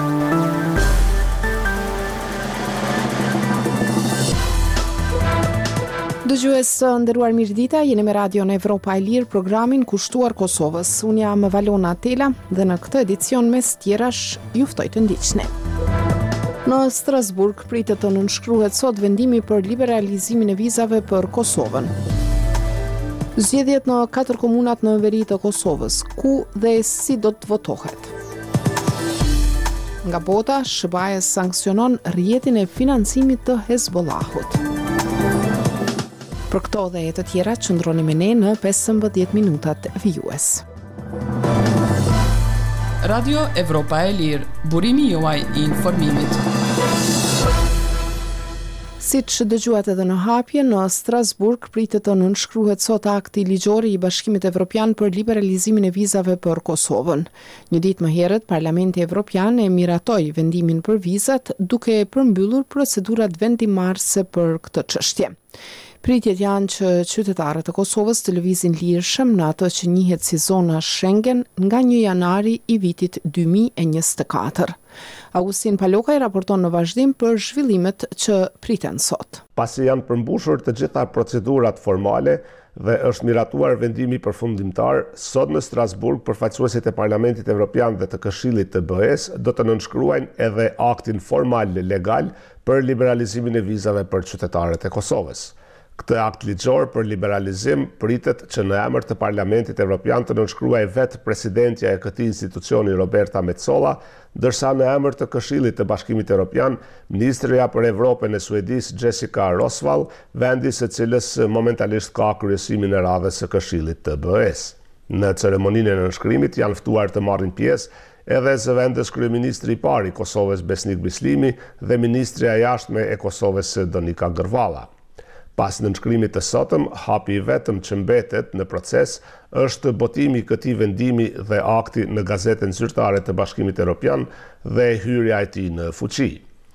Dëgjues nderuar mirëdita, jeni me Radion Evropa e Lirë, programin kushtuar Kosovës. Unë jam Valona Tela dhe në këtë edicion mes tjerash ju ftoj të ndiqni. Në Strasburg pritet të nënshkruhet sot vendimi për liberalizimin e vizave për Kosovën. Zgjedhjet në 4 komunat në veri të Kosovës, ku dhe si do të votohet. Nga bota, SBA sankcionon rrjetin e financimit të Hezbollahut. Për këto dhe e të tjera qëndroni me ne në 15 minutat vijues. Radio Evropa e Lirë, burimi juaj i informimit. Siç dëgjuat edhe në hapje, në Strasburg pritet të nënshkruhet sot akti ligjor i Bashkimit Evropian për liberalizimin e vizave për Kosovën. Një ditë më herët, Parlamenti Evropian e miratoi vendimin për vizat, duke përmbyllur procedurat vendimarrëse për këtë çështje. Pritjet janë që qytetarët e Kosovës të lëvizin lirshëm në ato që njihet si zona Schengen nga 1 janari i vitit 2024. Augustin Palokaj raporton në vazhdim për zhvillimet që priten sot. Pasi janë përmbushur të gjitha procedurat formale dhe është miratuar vendimi përfundimtar, sot në Strasburg përfaqësuesit e Parlamentit Evropian dhe të Këshillit të BE-s do të nënshkruajnë edhe aktin formal legal për liberalizimin e vizave për qytetarët e Kosovës. Këtë akt ligjor për liberalizim pritet që në emër të Parlamentit Evropian të nënshkruajë vetë presidentja e këtij institucioni Roberta Metsola, ndërsa në emër të Këshillit të Bashkimit Evropian, ministrja për Evropën e Suedisë Jessica Roswall, vendi së cilës momentalisht ka kryesimin e radhës së Këshillit të BE-s. Në ceremoninë e nënshkrimit janë ftuar të marrin pjesë edhe zëvendës kryeministri i parë i Kosovës Besnik Bislimi dhe ministrja e jashtme e Kosovës Donika Gërvalla. Pas nënshkrimit të sotëm, hapi i vetëm që mbetet në proces është botimi i këtij vendimi dhe akti në gazetën zyrtare të Bashkimit Evropian dhe hyrja e tij në fuqi.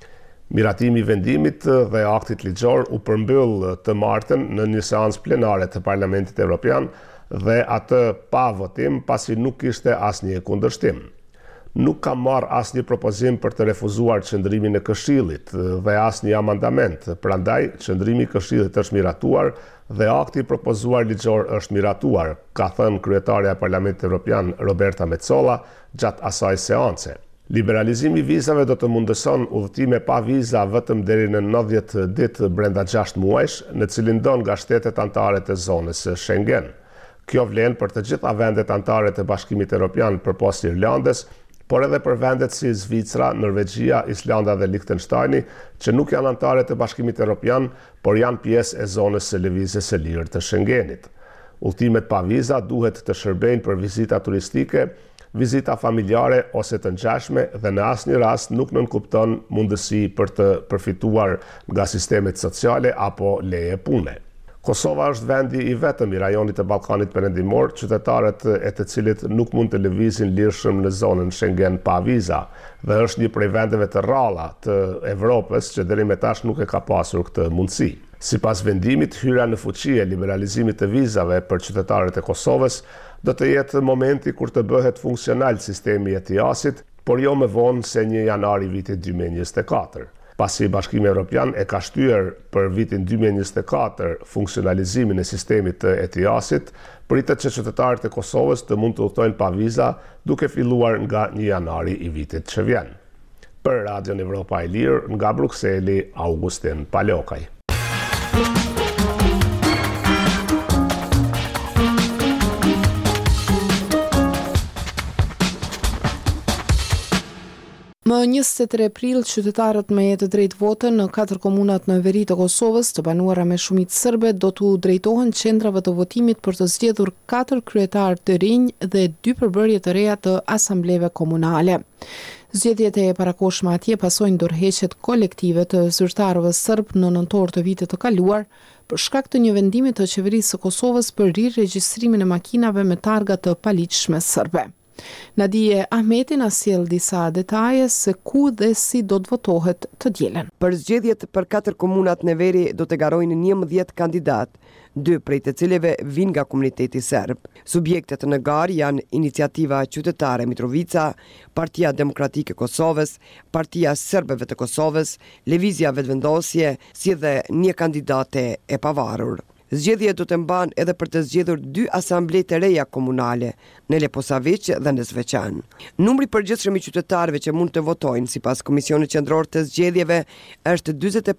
Miratimi i vendimit dhe aktit ligjor u përmbyll të martën në një seancë plenare të Parlamentit Evropian dhe atë pa votim pasi nuk kishte asnjë kundërshtim. Nuk ka marrë asnjë propozim për të refuzuar qëndrimin e Këshillit dhe asnjë amandament, prandaj qëndrimi i Këshillit është miratuar dhe akti propozuar ligjor është miratuar, ka thënë kryetaria e Parlamentit Evropian Roberta Metsola gjatë asaj seance. Liberalizimi i vizave do të mundëson udhëtime pa viza vetëm deri në 90 ditë brenda 6 muajsh, në cilin do nga shtetet anëtare të zonës Schengen. Kjo vlen për të gjitha vendet anëtare të Bashkimit Evropian përpas Irlandës, por edhe për vendet si Zvicra, Norvegjia, Islanda dhe Liechtensteini, që nuk janë anëtare të Bashkimit Evropian, por janë pjesë e zonës së lëvizjes së lirë të Schengenit. Udhëtimet pa viza duhet të shërbejnë për vizita turistike, vizita familjare ose të ngjashme dhe në asnjë rast nuk nënkupton mundësi për të përfituar nga sistemet sociale apo leje pune. Kosova është vendi i vetëm i rajonit të Ballkanit Perëndimor, qytetarët e të cilit nuk mund të lëvizin lirshëm në zonën Schengen pa viza, dhe është një prej vendeve të rralla të Evropës që deri më tash nuk e ka pasur këtë mundësi. Sipas vendimit, hyrja në fuqi e liberalizimit të vizave për qytetarët e Kosovës do të jetë momenti kur të bëhet funksional sistemi i ETIAS-it, por jo më vonë se 1 janari vitit 2024. Pasi Bashkimi Evropian e ka shtyr për vitin 2024 funksionalizimin e sistemit të ETIAS-it, pritet që qytetarët e Kosovës të mund të udhtojnë pa viza duke filluar nga 1 janari i vitit që vjen. Për Radion Evropa e Lirë, nga Brukseli, Augustin Palokaj. Më 23 prill, qytetarët me të drejtë vote në 4 komunat në veri të Kosovës, të banuara me shumicë serbe, do t'u drejtohen qendrave të votimit për të zgjedhur 4 kryetarë të rinj dhe 2 përbërje të reja të asambleve komunale. Zgjedhjet e parakohshme atje pasojnë ndërheqjet kolektive të zyrtarëve serb në nëntor të vitit të kaluar, për shkak të një vendimi të qeverisë së Kosovës për riregjistrimin e makinave me targa të paligjshme serbe. Nadije Ahmeti na sjell disa detaje se ku dhe si do të votohet të dielen. Për zgjedhjet për 4 komunat në veri do të garojnë 11 kandidat, 2 prej të cileve vinë nga komuniteti serb. Subjektet në garë janë Iniciativa Qytetare Mitrovica, Partia Demokratike e Kosovës, Partia Serbeve të Kosovës, Lëvizja Vetëvendosje, si dhe një kandidate e pavarur. Zgjedhje do të mban edhe për të zgjedhur 2 asamble të reja komunale, në Leposavić dhe në Zveçan. Numri përgjithshëm i qytetarëve që mund të votojnë sipas Komisionit Qendror të Zgjedhjeve është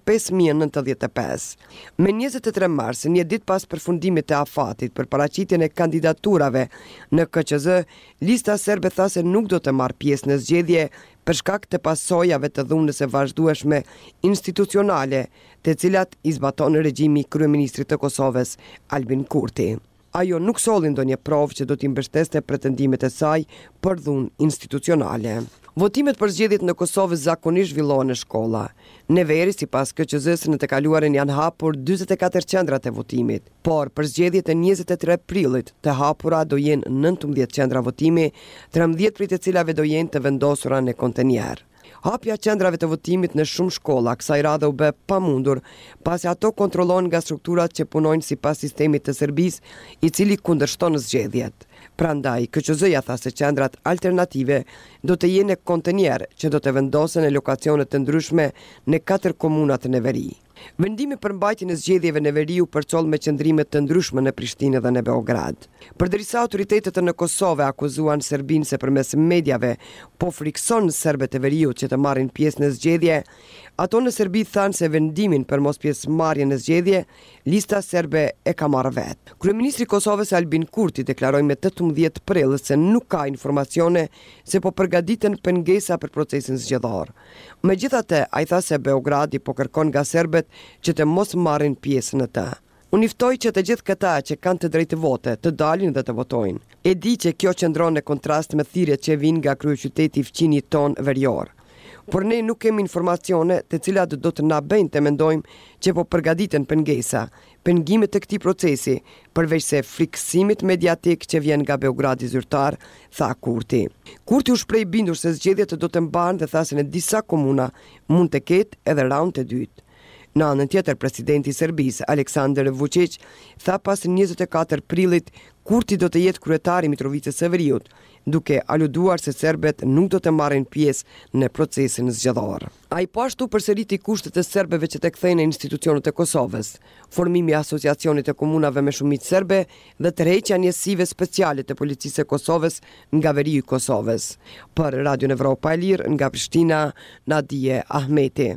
45.095. Me 23 mars, një ditë pas përfundimit të afatit për paraqitjen e kandidaturave në KQZ, lista serbe tha se nuk do të marrë pjesë në zgjedhje për shkak të pasojave të dhunës së vazhdueshme institucionale, të cilat i zbaton regjimi i kryeministrit të Kosovës, Albin Kurti. Ajo nuk solli ndonjë provë që do t'i mbështeste pretendimet e saj për dhunë institucionale. Votimet për zgjedhjet në Kosovë zakonisht zhvillohen në shkolla. Në veri, sipas KQZ-s, në të kaluarin janë hapur 44 qendrat e votimit, por për zgjedhjet e 23 prillit të hapura do jenë 19 qendra votimi, 13 prej të cilave do jenë të vendosura në kontenjer. Hapja qendrave të votimit në shumë shkolla kësaj radhe u bë pamundur, pasi ato kontrollohen nga strukturat që punojnë sipas sistemit të Serbisë, i cili kundërshton zgjedhjet. Prandaj, KQZ-ja tha se qendrat alternative do të jenë në kontenjer që do të vendosen në lokacione të ndryshme në 4 komunat në veri. Vendimi për mbajtjen e zgjedhjeve në veri u përcoll me qëndrime të ndryshme në Prishtinë dhe në Beograd. Përderisa autoritetet në Kosovë akuzuan Serbinë se përmes mediave po frikson serbët e veriut që të marrin pjesë në zgjedhje, ato në Serbi thanë se vendimin për mos pjesëmarrje në zgjedhje, lista serbe e ka marrë vetë. Kryeministri i Kosovës Albin Kurti deklaroi me 18 prill se nuk ka informacione se po përgatiten pengesa për procesin zgjedhor. Megjithatë, ai tha se Beogradi po kërkon nga serbët që të mos marrin pjesë në të. Unë ftoj që të gjithë këta që kanë të drejtë vote të dalin dhe të votojnë. E di që kjo qëndron në kontrast me thirrjet që vijnë nga kryeqyteti i fqinjit ton verior. Por ne nuk kemi informacione të cilat do të na bëjnë të mendojmë që po përgatiten pengesa, pengimet të këtij procesi, përveç se friksimit mediatik që vjen nga Beogradi zyrtar, tha Kurti. Kurti u shpreh bindur se zgjedhjet do të mbahen dhe tha se në disa komuna mund të ketë edhe raund të dytë. Në anën tjetër, presidenti i Serbisë, Aleksandar Vučić, tha pas 24 prillit, Kurti do të jetë kryetari i Mitrovicës së Veriut, duke aluduar se serbët nuk do të marrin pjesë në procesin zgjedhor. Ai po ashtu përsëriti kushtet e serbëve që të kthehen në institucionet e Kosovës, formimi i asociacionit të komunave me shumicë serbe dhe tërheqja njësive speciale të policisë së Kosovës nga veriu i Kosovës. Për Radio Evropa e Lirë nga Prishtina, Nadije Ahmeti.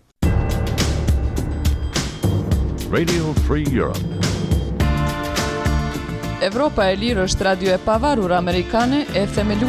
Radio Free Europe. Evropa e Lirë është radio e pavarur amerikane e themeluar